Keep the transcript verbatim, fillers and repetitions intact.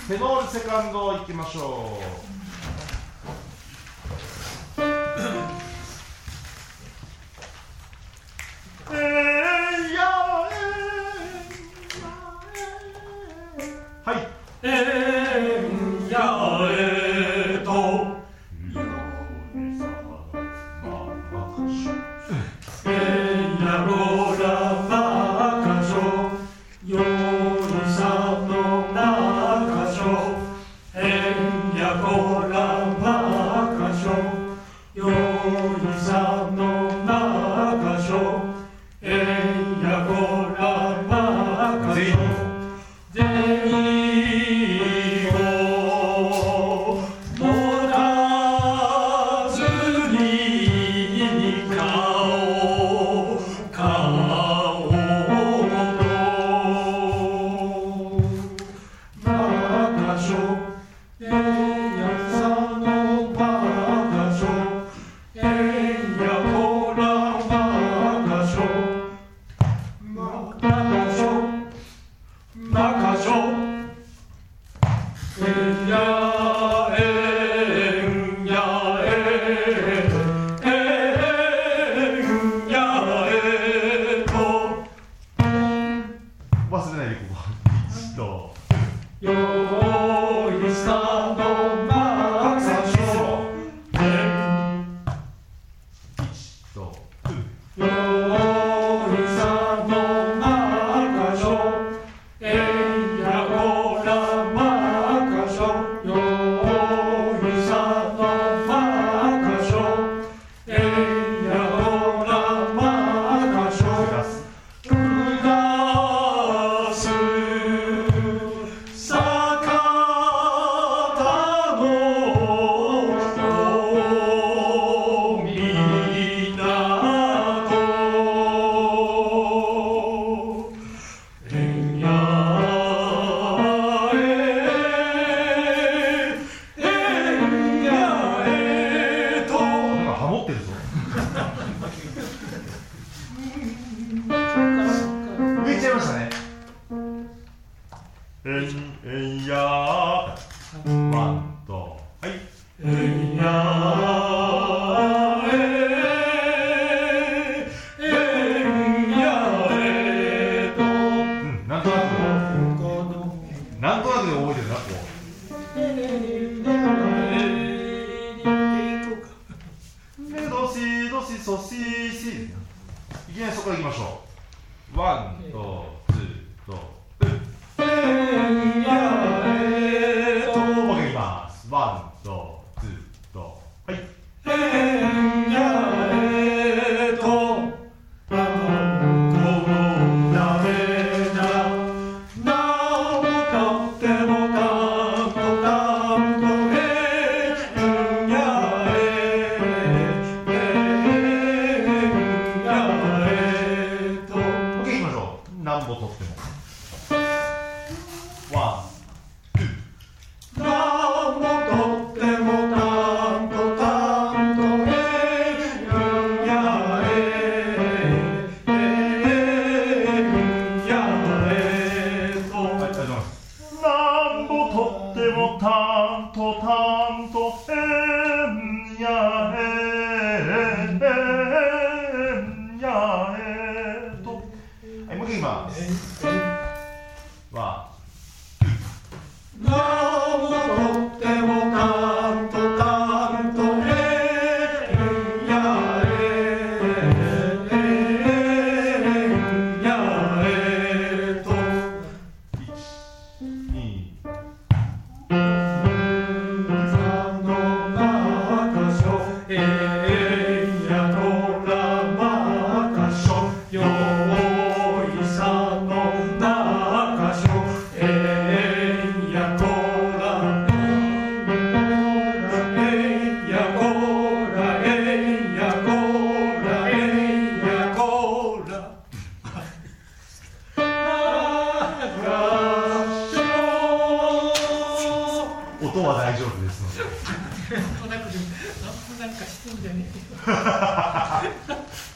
テノールセカンドいきましょう。えーやえーはい。 えーやえーとえーやろらまかしょよいさのなかしょえんやこらまかしょよいさのなかしょえんやこらまかしょ全員をもらずに顔顔まかしょえんやさのまかしょえんやこらまかしょまかしょまかしょえんやえんやええんやえと忘れないでここ一度よいさのまかしょえ一度んよいさのまかしょえんやこらまかしょよいさのまかしょえんやこらまかしょうだす坂田の港えんやええんやえとなんかハモってるぞ。浮いちゃいましたね。えんえんやーワンとはい。 えんやええんやえとうんなんとなくなんとなくで覚えてるなこう。メドシドシソシシいきなりそこからいきましょう。ワンとツーとえんやえともう一回いきます。ワンとツーとはい。 えんやえとなんともダメだなんもとってもたんとたんとえんやええんやえともう一回いきましょう。なんぼとってもワンなんもとってもたんとたんとえんやええんやえとはい、ありがとうございます。なんぼとってもたんとたんとえんやええんやえとはい、もう一回いきます。ワなんもとってもたんとたんとえんやええんやえとンにさのまかしょえんやこらまかしょよいさのなかしょえんやこらえんやこらえんやこらえんやこらなかしょ音は大丈夫ですので。 なんとなくでもなんかしてんじゃねえよ。